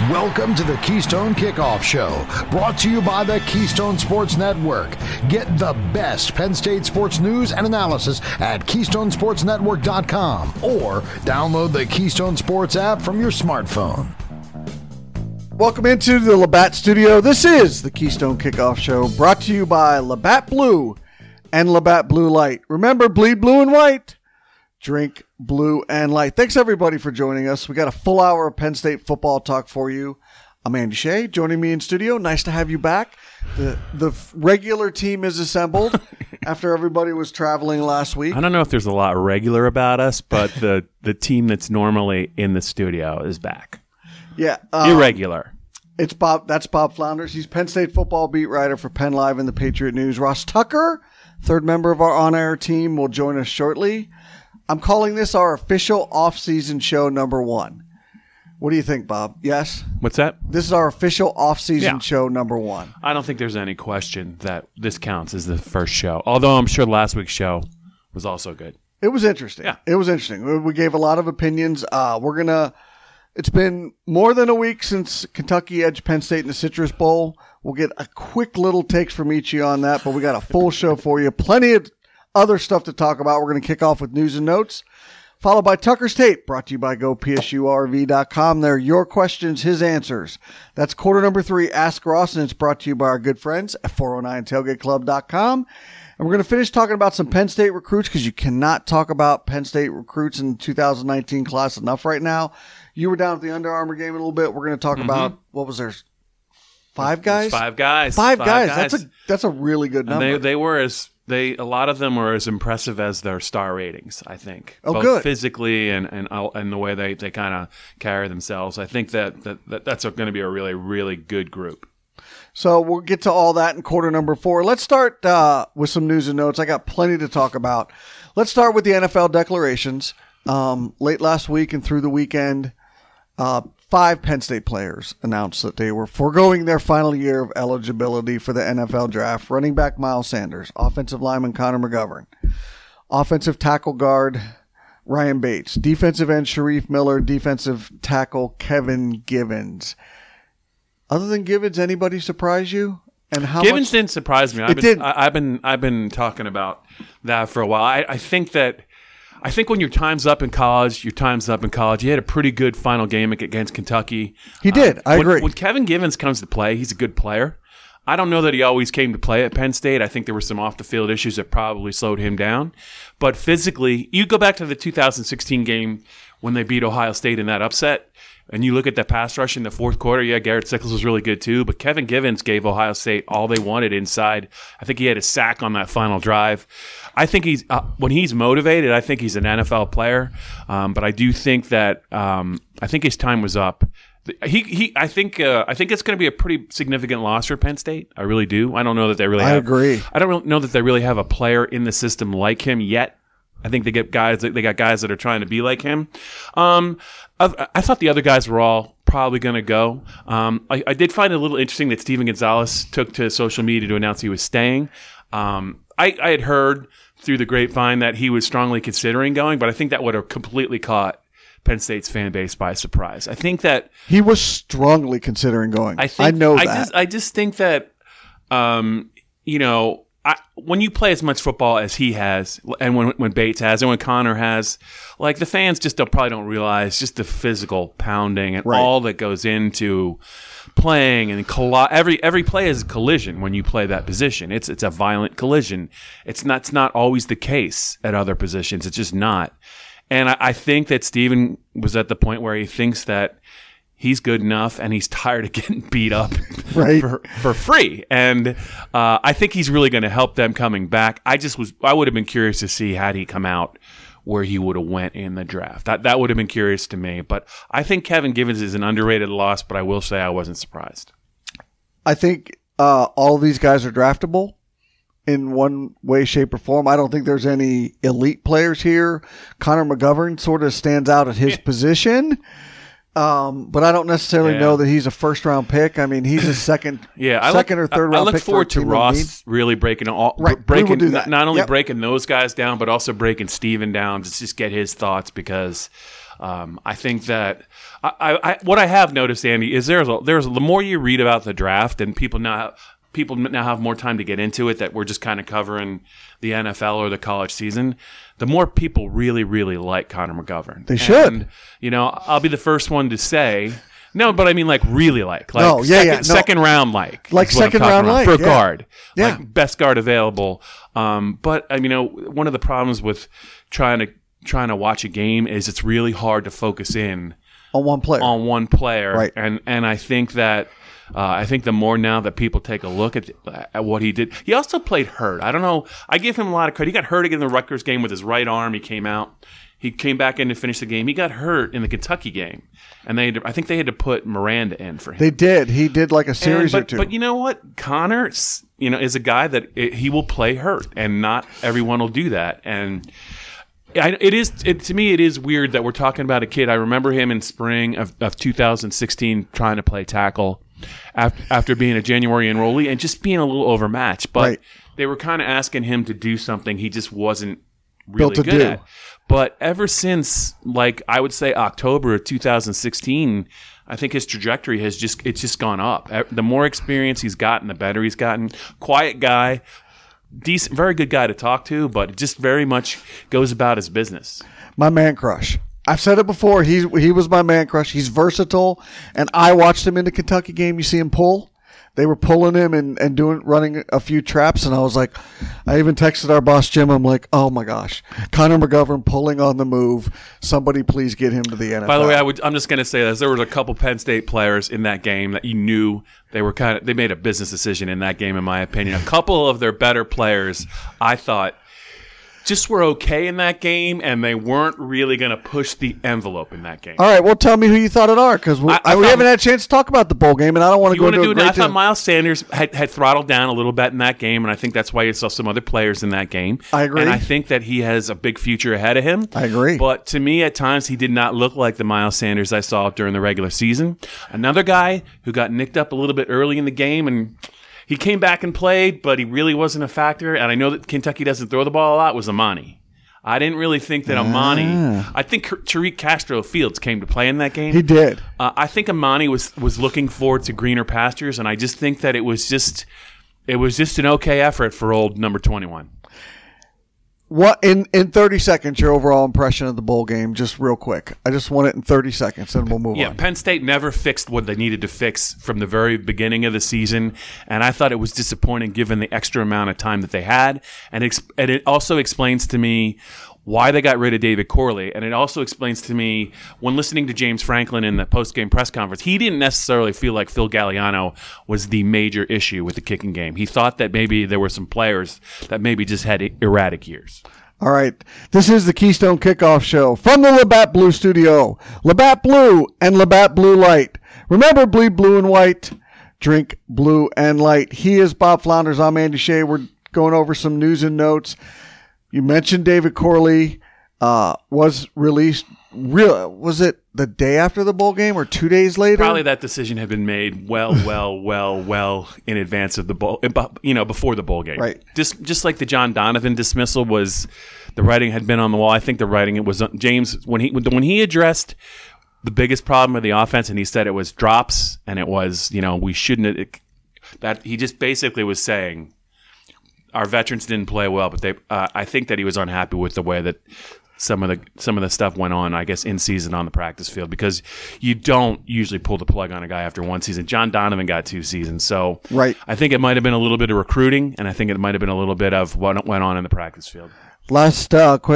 Welcome to the Keystone Kickoff Show, brought to you by the Keystone Sports Network. Get the best Penn State sports news and analysis at KeystonesportsNetwork.com or download the Keystone Sports app from your smartphone. Welcome into the Labatt Studio. This is the Keystone Kickoff Show, brought to you by Labatt Blue and Labatt Blue Light. Remember, bleed blue and white. Drink blue and light. Thanks, everybody, for joining us. We got a full hour of Penn State football talk for you. I'm Andy Shea, joining me in studio. Nice to have you back. The regular team is assembled after everybody was traveling last week. I don't know if there's a lot regular about us, but the team that's normally in the studio is back. Yeah. Irregular. It's Bob. That's Bob Flounders. He's Penn State football beat writer for Penn Live and the Patriot News. Ross Tucker, third member of our on-air team, will join us shortly. I'm calling this our official off-season show number 1. What do you think, Bob? Yes? What's that? This is our official off-season show number 1. I don't think there's any question that this counts as the first show, although I'm sure last week's show was also good. It was interesting. Yeah. It was interesting. We gave a lot of opinions. It's been more than a week since Kentucky edged Penn State in the Citrus Bowl. We'll get a quick little takes from each of you on that, but we got a full show for you. Plenty of other stuff to talk about. We're going to kick off with news and notes, followed by Tucker's Tape, brought to you by GoPSURV.com. They're your questions, his answers. That's quarter number 3, Ask Ross, and it's brought to you by our good friends at 409tailgateclub.com. And we're going to finish talking about some Penn State recruits, because you cannot talk about Penn State recruits in the 2019 class enough right now. You were down at the Under Armour game a little bit. We're going to talk about, what was there, 5 guys? 5 guys. 5 guys. That's a really good number. And a lot of them were as impressive as their star ratings, I think. Oh, both good. Physically and the way they kind of carry themselves. I think that's going to be a really, really good group. So we'll get to all that in quarter number 4. Let's start with some news and notes. I got plenty to talk about. Let's start with the NFL declarations. Late last week and through the weekend, 5 Penn State players announced that they were foregoing their final year of eligibility for the NFL draft. Running back Miles Sanders, offensive lineman Connor McGovern, offensive tackle guard Ryan Bates, defensive end Sharif Miller, defensive tackle Kevin Givens. Other than Givens, anybody surprise you? And how Givens didn't surprise me. I've been talking about that for a while. I think when your time's up in college, your time's up in college. He had a pretty good final game against Kentucky. He did. I agree. When Kevin Givens comes to play, he's a good player. I don't know that he always came to play at Penn State. I think there were some off-the-field issues that probably slowed him down. But physically, you go back to the 2016 game when they beat Ohio State in that upset, and you look at that pass rush in the fourth quarter, Garrett Sickles was really good too, but Kevin Givens gave Ohio State all they wanted inside. I think he had a sack on that final drive. I think when he's motivated, I think he's an NFL player, but I do think that I think his time was up. I think it's going to be a pretty significant loss for Penn State. I really do. I don't know that they really. I agree. I don't know that they really have a player in the system like him yet. I think they got guys that are trying to be like him. I thought the other guys were all probably going to go. I did find it a little interesting that Steven Gonzalez took to social media to announce he was staying. I had heard through the grapevine that he was strongly considering going, but I think that would have completely caught Penn State's fan base by surprise. I think that he was strongly considering going. I know that. I just think that, when you play as much football as he has, and when Bates has, and when Connor has, like, the fans just probably don't realize just the physical pounding and all that goes into playing, and every play is a collision when you play that position. It's a violent collision. It's not always the case at other positions. It's just not. And I think that Steven was at the point where he thinks that he's good enough and he's tired of getting beat up for free. And I think he's really going to help them coming back. I would have been curious to see had he come out where he would have went in the draft. That would have been curious to me. But I think Kevin Givens is an underrated loss, but I will say I wasn't surprised. I think all of these guys are draftable in one way, shape, or form. I don't think there's any elite players here. Connor McGovern sort of stands out at his position. but I don't necessarily know that he's a first-round pick. I mean, he's a second or third-round pick. I look forward to Ross really breaking not only breaking those guys down, but also breaking Steven down to just get his thoughts, because I think that what I have noticed, Andy, is there's the more you read about the draft, and people now have more time to get into it, that we're just kind of covering the NFL or the college season, the more people really, really like Connor McGovern. They should. And, I'll be the first one to say, no, but I mean really like. Second round like. Like second round like. For a guard. Yeah. Like best guard available. But, one of the problems with trying to watch a game is it's really hard to focus in on one player. Right. And I think that the more now that people take a look at what he did, he also played hurt. I don't know. I give him a lot of credit. He got hurt again in the Rutgers game with his right arm. He came back in to finish the game. He got hurt in the Kentucky game, and I think they had to put Miranda in for him. They did. He did like a series or two. But you know what? Connor, is a guy that he will play hurt, and not everyone will do that. And to me, it is weird that we're talking about a kid. I remember him in spring of 2016 trying to play tackle after being a January enrollee and just being a little overmatched. But they were kind of asking him to do something he just wasn't really good at. But ever since, I would say October of 2016, I think his trajectory it's just gone up. The more experience he's gotten, the better he's gotten. Quiet guy. Decent, very good guy to talk to, but just very much goes about his business. My man crush. I've said it before. He was my man crush. He's versatile, and I watched him in the Kentucky game. You see him pull. They were pulling him and running a few traps, and I was like, I even texted our boss Jim. I'm like, oh my gosh, Connor McGovern pulling on the move. Somebody please get him to the NFL. By the way, I'm just going to say this: there was a couple Penn State players in that game that you knew they made a business decision in that game, in my opinion. A couple of their better players, I thought, just were okay in that game, and they weren't really going to push the envelope in that game. All right, well, tell me who you thought it are, because we haven't had a chance to talk about the bowl game, and I don't want to go into it. I thought Miles Sanders had throttled down a little bit in that game, and I think that's why you saw some other players in that game. I agree. And I think that he has a big future ahead of him. I agree. But to me, at times, he did not look like the Miles Sanders I saw during the regular season. Another guy who got nicked up a little bit early in the game, and he came back and played, but he really wasn't a factor. And I know that Kentucky doesn't throw the ball a lot, was Amani. I didn't really think that Amani. I think Tariq Castro Fields came to play in that game. He did. I think Amani was looking forward to greener pastures, and I just think that it was just an okay effort for old number 21. What in 30 seconds, your overall impression of the bowl game, just real quick. I just want it in 30 seconds, and we'll move on. Yeah, Penn State never fixed what they needed to fix from the very beginning of the season, and I thought it was disappointing given the extra amount of time that they had. And it also explains to me why they got rid of David Corley, and it also explains to me, when listening to James Franklin in the post-game press conference, he didn't necessarily feel like Phil Galliano was the major issue with the kicking game. He thought that maybe there were some players that maybe just had erratic years. All right, this is the Keystone Kickoff Show from the Labatt Blue Studio. Labatt Blue and Labatt Blue Light. Remember, bleed blue and white, drink blue and light. He is Bob Flounders. I'm Andy Shea. We're going over some news and notes. You mentioned David Corley was released. Was it the day after the bowl game or 2 days later? Probably that decision had been made well in advance of the bowl, before the bowl game. Right. Just like the John Donovan dismissal was, the writing had been on the wall. I think the writing, it was James when he addressed the biggest problem of the offense, and he said it was drops, and it was we shouldn't. That he just basically was saying, our veterans didn't play well, but I think that he was unhappy with the way that some of the stuff went on, I guess, in season on the practice field, because you don't usually pull the plug on a guy after one season. John Donovan got 2 seasons, so right. I think it might have been a little bit of recruiting, and I think it might have been a little bit of what went on in the practice field. Last,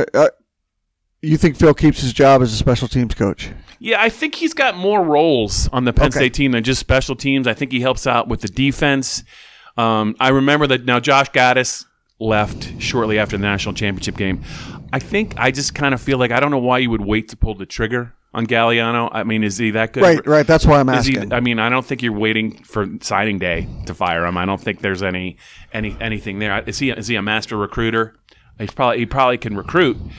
you think Phil keeps his job as a special teams coach? Yeah, I think he's got more roles on the Penn State team than just special teams. I think he helps out with the defense. I remember that now Josh Gaddis left shortly after the national championship game. I just kind of feel like, I don't know why you would wait to pull the trigger on Galliano. I mean, is he that good? Right. That's why I'm asking. I don't think you're waiting for signing day to fire him. I don't think there's anything there. Is he a master recruiter? He probably can recruit,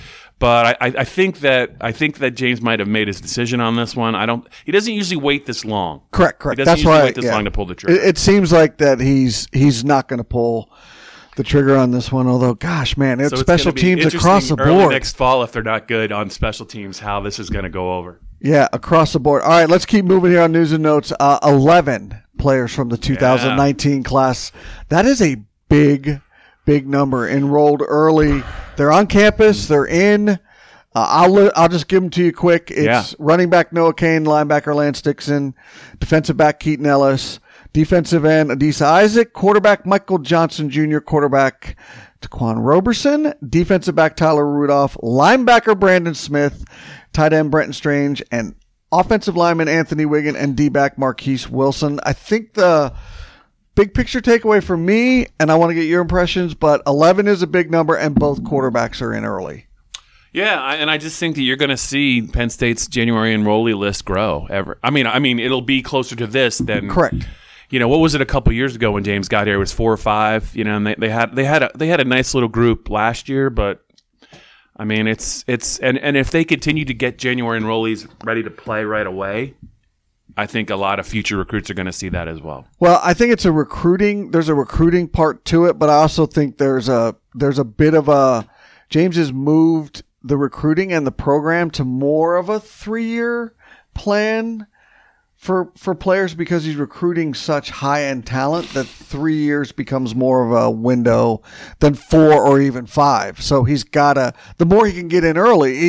But I think that James might have made his decision on this one. He doesn't usually wait this long. Correct. He doesn't That's usually why wait this long to pull the trigger. It seems like that he's not going to pull the trigger on this one. Although, gosh, man, it's special teams across the board. Early next fall, if they're not good on special teams, how this is going to go over. Yeah, across the board. All right, let's keep moving here on news and notes. 11 players from the 2019 class. That is a big number enrolled early. They're on campus. They're in. I'll just give them to you quick. It's running back Noah Kane, linebacker Lance Dixon, defensive back Keaton Ellis, defensive end Adisa Isaac, quarterback Michael Johnson Jr., quarterback Taquan Roberson, defensive back Tyler Rudolph, linebacker Brandon Smith, tight end Brenton Strange, and offensive lineman Anthony Wiggin, and D-back Marquise Wilson. I think the big picture takeaway for me, and I want to get your impressions, but 11 is a big number, and both quarterbacks are in early. Yeah, and I just think that you're going to see Penn State's January enrollee list grow. I mean, it'll be closer to this than correct. What was it a couple years ago when James got here? It was 4 or 5. And they had a nice little group last year, but I mean, it's and if they continue to get January enrollees ready to play right away, I think a lot of future recruits are going to see that as well. Well, I think it's there's a recruiting part to it, but I also think there's a bit of a James has moved the recruiting and the program to more of a 3-year plan for players because he's recruiting such high-end talent that 3 years becomes more of a window than 4 or even 5. So he's the more he can get in early,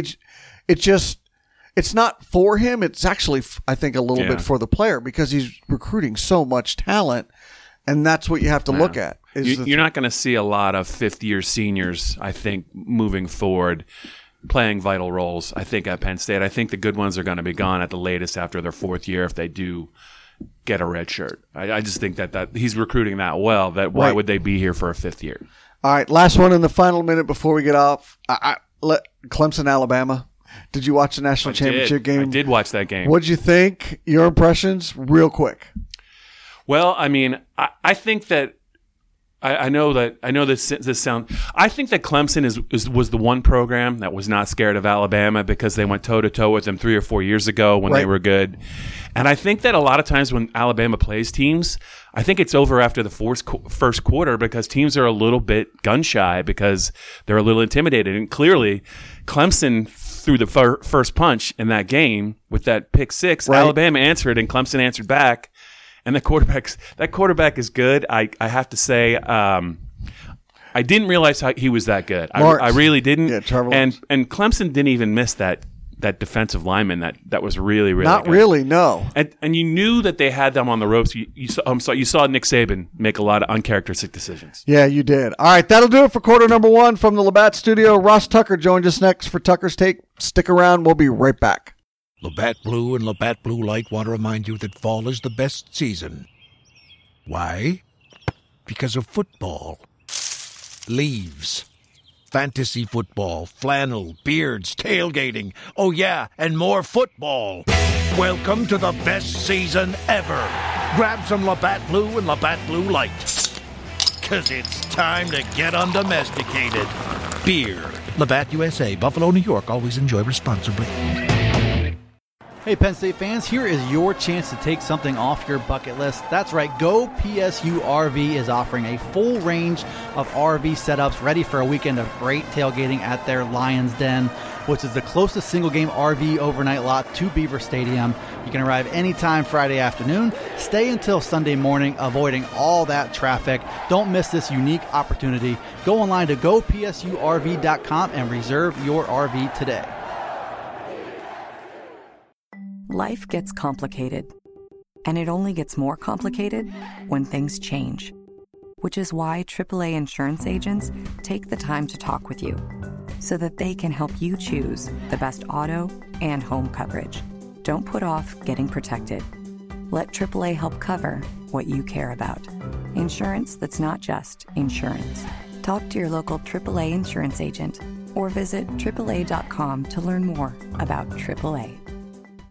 it's not for him. It's actually, I think, a little bit for the player because he's recruiting so much talent, and that's what you have to look at. You're not going to see a lot of fifth-year seniors, I think, moving forward, playing vital roles, I think, at Penn State. I think the good ones are going to be gone at the latest after their 4th year if they do get a red shirt. I just think that he's recruiting that well, that why would they be here for a 5th year? All right, last one in the final minute before we get off. Clemson, Alabama. Did you watch the national championship game? I did watch that game. What'd you think? Your impressions, real quick. Well, I mean, I think that I know this sound. I think that Clemson was the one program that was not scared of Alabama because they went toe to toe with them 3 or 4 years ago when they were good. And I think that a lot of times when Alabama plays teams, I think it's over after the first quarter because teams are a little bit gun shy because they're a little intimidated. And clearly, Clemson threw the first punch in that game with that pick 6. Alabama answered and Clemson answered back. And that quarterback is good. I have to say, I didn't realize how he was that good. I really didn't. Yeah, Trevor and Clemson didn't even miss that defensive lineman that was really, really not good. Really, no. And you knew that they had them on the ropes. You saw Nick Saban make a lot of uncharacteristic decisions. Yeah, you did. All right, that'll do it for quarter number 1 from the Labatt Studio. Ross Tucker joined us next for Tucker's Take. Stick around. We'll be right back. Labatt Blue and Labatt Blue Light want to remind you that fall is the best season. Why? Because of football. Leaves. Fantasy football, flannel, beards, tailgating. Oh yeah, and more football. Welcome to the best season ever. Grab some Labatt Blue and Labatt Blue Light. 'Cause it's time to get undomesticated. Beer. Labatt USA, Buffalo, New York. Always enjoy responsibly. Hey Penn State fans, here is your chance to take something off your bucket list. That's right, Go PSU RV is offering a full range of RV setups ready for a weekend of great tailgating at their Lions Den, which is the closest single-game RV overnight lot to Beaver Stadium. You can arrive anytime Friday afternoon, stay until Sunday morning, avoiding all that traffic. Don't miss this unique opportunity. Go online to gopsurv.com and reserve your RV today. Life gets complicated, and it only gets more complicated when things change, which is why AAA insurance agents take the time to talk with you so that they can help you choose the best auto and home coverage. Don't put off getting protected. Let AAA help cover what you care about. Insurance that's not just insurance. Talk to your local AAA insurance agent or visit AAA.com to learn more about AAA.